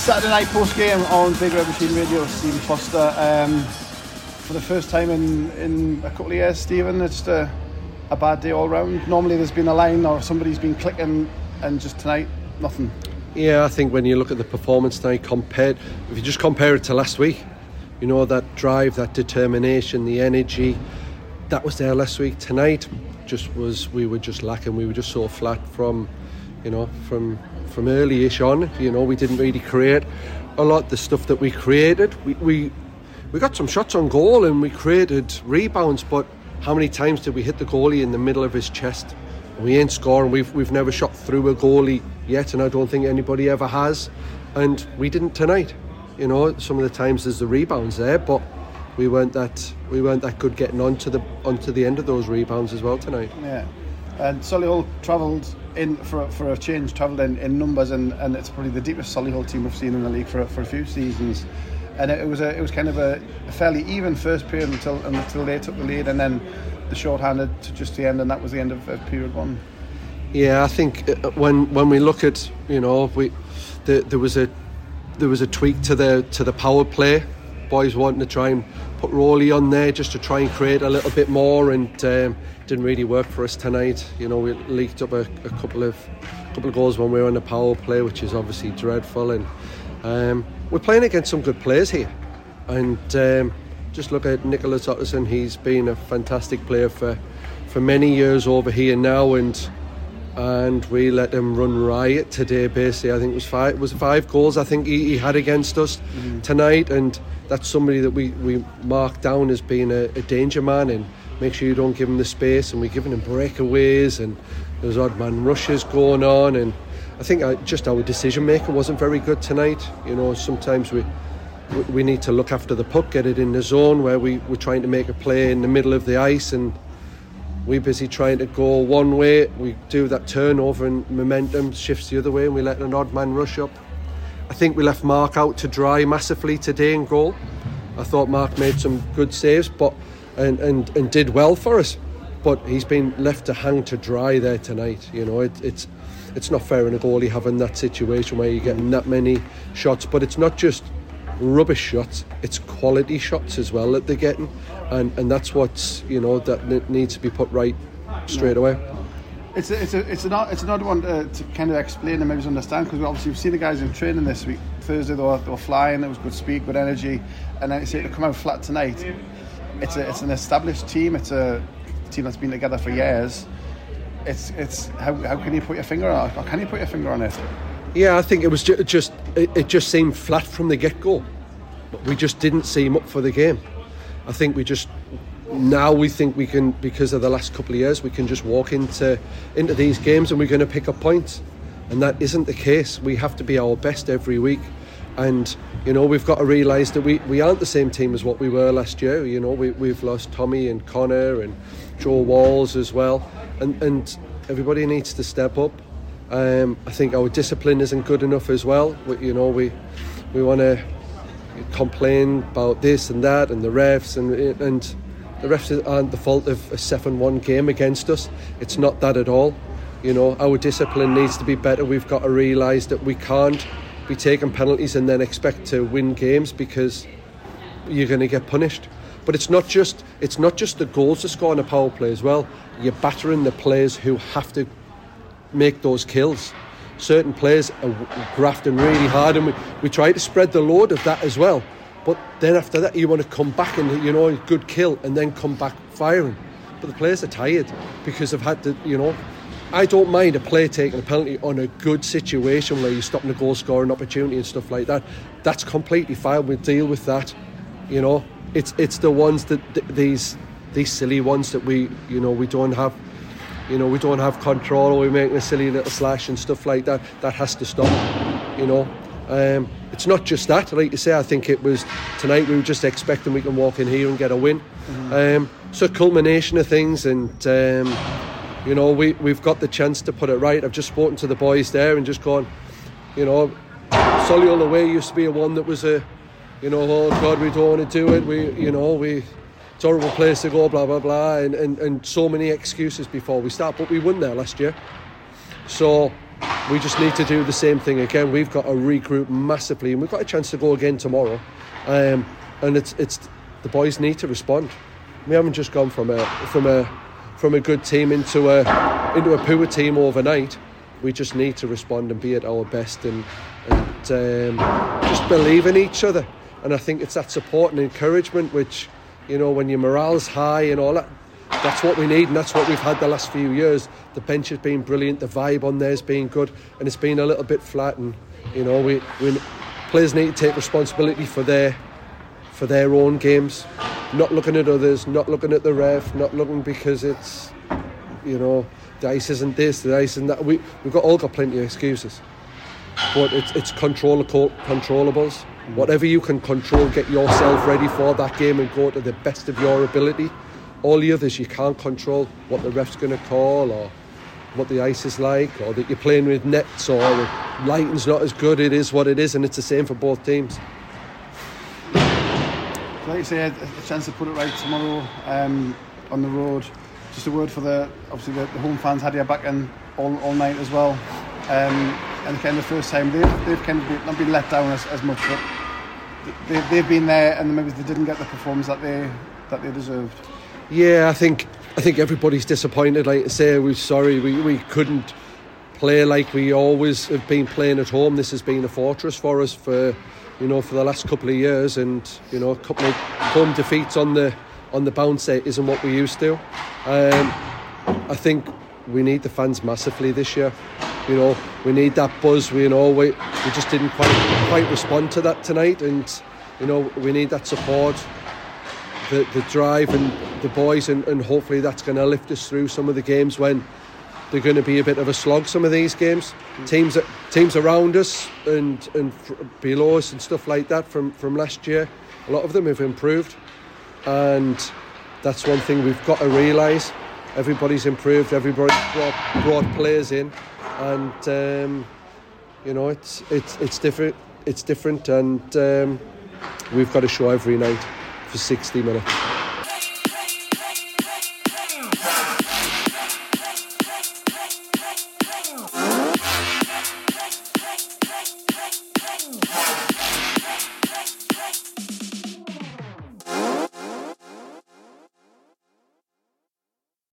Saturday night post game on Big Red Machine Radio. Stephen Foster. For the first time in a couple of years, Stephen, it's just a bad day all round. Normally there's been a line or somebody's been clicking, and just tonight, nothing. Yeah, I think when you look at the performance tonight, if you just compare it to last week, you know, that drive, that determination, the energy, that was there last week. Tonight, we were just lacking. We were just so flat from early-ish on. You know, we didn't really create a lot. The stuff that we created, we got some shots on goal and we created rebounds, but how many times did we hit the goalie in the middle of his chest? We ain't scoring. We've never shot through a goalie yet, and I don't think anybody ever has. And we didn't tonight. You know, some of the times there's the rebounds there, but we weren't that good getting onto the end of those rebounds as well tonight. Yeah, and Solihull travelled in for a change. Travelled in numbers, and it's probably the deepest Solihull team we've seen in the league for a few seasons. And it was kind of a fairly even first period until they took the lead, and then the short-handed to just the end, and that was the end of period one. Yeah, I think when we look at, you know, there was a tweak to the power play. Boys wanting to try and put Rowley on there just to try and create a little bit more, and didn't really work for us tonight. You know, we leaked up a couple of goals when we were on the power play, which is obviously dreadful. And we're playing against some good players here, and just look at Nicholas Otterson. He's been a fantastic player for many years over here now, and we let him run riot today. Basically, I think it was five goals I think he had against us tonight, and that's somebody that we mark down as being a danger man, and make sure you don't give him the space. And we're giving him breakaways, and there's odd man rushes going on, and I think just our decision making wasn't very good tonight. You know, sometimes we need to look after the puck, get it in the zone where we're trying to make a play in the middle of the ice, and we're busy trying to go one way. We do that turnover and momentum shifts the other way, and we let an odd man rush up. I think we left Mark out to dry massively today in goal. I thought Mark made some good saves, but and did well for us, but he's been left to hang to dry there tonight. You know, it's not fair in a goalie having that situation where you're getting that many shots, but it's not just rubbish shots, it's quality shots as well that they're getting, and that's what's, you know, that needs to be put right straight away. It's another one to kind of explain and maybe understand, because obviously we've seen the guys in training this week. Thursday they were flying, it was good speed, good energy, and then to come out flat tonight. It's an established team, it's a team that's been together for years. It's how can you put your finger on it, or can you put your finger on it? Yeah, I think it was it just seemed flat from the get-go. We just didn't seem up for the game. I think we think we can, because of the last couple of years, we can just walk into these games and we're going to pick up points, and that isn't the case. We have to be our best every week, and you know, we've got to realise that we aren't the same team as what we were last year. You know, we've lost Tommy and Connor and Joe Walls as well, and everybody needs to step up. I think our discipline isn't good enough as well. We want to complain about this and that and the refs, and the refs aren't the fault of a 7-1 game against us. It's not that at all. You know, our discipline needs to be better. We've got to realise that we can't be taking penalties and then expect to win games, because you're going to get punished. But it's not just the goals to score on a power play as well. You're battering the players who have to make those kills. Certain players are grafting really hard, and we try to spread the load of that as well. But then after that, you want to come back and, you know, a good kill, and then come back firing. But the players are tired because they've had to, you know. I don't mind a player taking a penalty on a good situation where you're stopping a goal scoring opportunity and stuff like that. That's completely fine. We'll deal with that. You know, it's the ones that these silly ones that we don't have. You know, we don't have control, or we're making a silly little slash and stuff like that. That has to stop. You know, it's not just that. Like you say, I think it was tonight. We were just expecting we can walk in here and get a win. So a culmination of things, and you know, we've got the chance to put it right. I've just spoken to the boys there and just gone, you know, Solihull away used to be a one that was a, you know, oh God, we don't want to do it. It's a horrible place to go, blah blah blah, and so many excuses before we start. But we won there last year, so we just need to do the same thing again. We've got to regroup massively, and we've got a chance to go again tomorrow. And it's the boys need to respond. We haven't just gone from a good team into a poor team overnight. We just need to respond and be at our best and just believe in each other. And I think it's that support and encouragement which, when your morale's high and all that, that's what we need, and that's what we've had the last few years. The bench has been brilliant, the vibe on there's been good, and it's been a little bit flat. And we players need to take responsibility for their own games, not looking at others, not looking at the ref, not looking because it's the ice isn't this, the ice isn't that. We've all got plenty of excuses, but it's controllables. Whatever you can control, get yourself ready for that game and go to the best of your ability. All the others you can't control, what the ref's going to call or what the ice is like, or that you're playing with nets or the lighting's not as good. It is what it is, and it's the same for both teams. Like you say, a chance to put it right tomorrow on the road. Just a word for the home fans had your back in all night as well. And kind of the first time they've kind of not been let down as much, but they've been there, and maybe they didn't get the performance that they deserved. Yeah, I think everybody's disappointed. Like I say, we're sorry we couldn't play like we always have been playing at home. This has been a fortress for us for the last couple of years, and a couple of home defeats on the bounce isn't what we used to. I think we need the fans massively this year. We need that buzz. We just didn't quite respond to that tonight, and we need that support, the drive, and the boys, and hopefully that's going to lift us through some of the games when they're going to be a bit of a slog. Some of these games, teams around us and below us and stuff like that from last year, a lot of them have improved, and that's one thing we've got to realise. Everybody's improved. Everybody brought players in, and it's different. It's different, and we've got to show every night for 60 minutes.